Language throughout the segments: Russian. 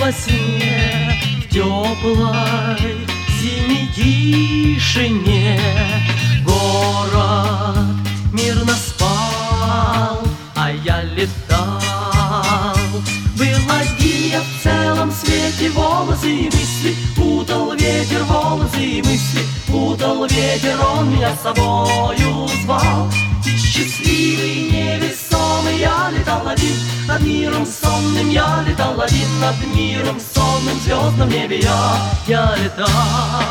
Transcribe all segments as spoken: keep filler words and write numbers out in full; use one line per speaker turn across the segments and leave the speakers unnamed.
во сне, в теплой зимней тишине. Город мирно спал, а я летал. Был один я в целом свете, волосы и мысли путал ветер, волосы и мысли путал ветер. Он меня с собою звал, и счастливый, невесомый я летал один. Над миром сонным я летал один, над миром сонным в звездном небе я, я летал.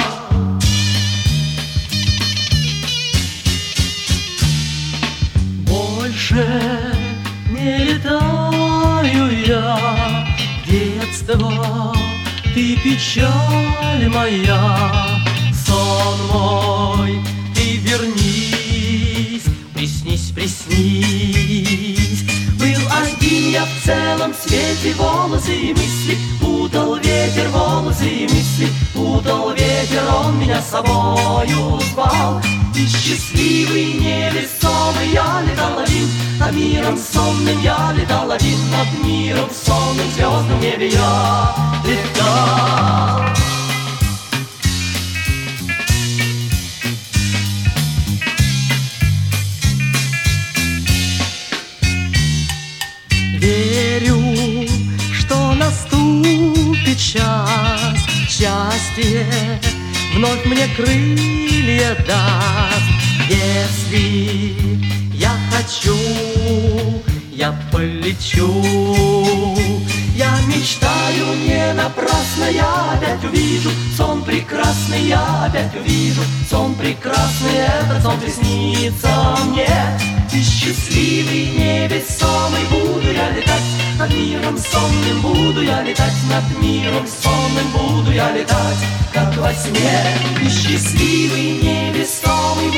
Больше не летаю я, детство, ты печаль моя. Сон мой, ты вернись, приснись, приснись. Был один я в целом свете, волосы и мысли путал ветер, волосы и мысли путал ветер. Он меня с собою звал, и счастливый, невесомый я летал один. Над миром сонным я летал один, над миром сонным в звездном небе я летал. Верю, что наступит час, счастье вновь мне крылья даст. Если я хочу, я полечу. Я мечтаю не напрасно, я опять увижу сон прекрасный, я опять увижу сон прекрасный. Этот сон приснится мне, и счастливый, невесомый буду я летать. Над миром сонным буду я летать, над миром сонным буду я летать, как во сне. И счастливый, невесомый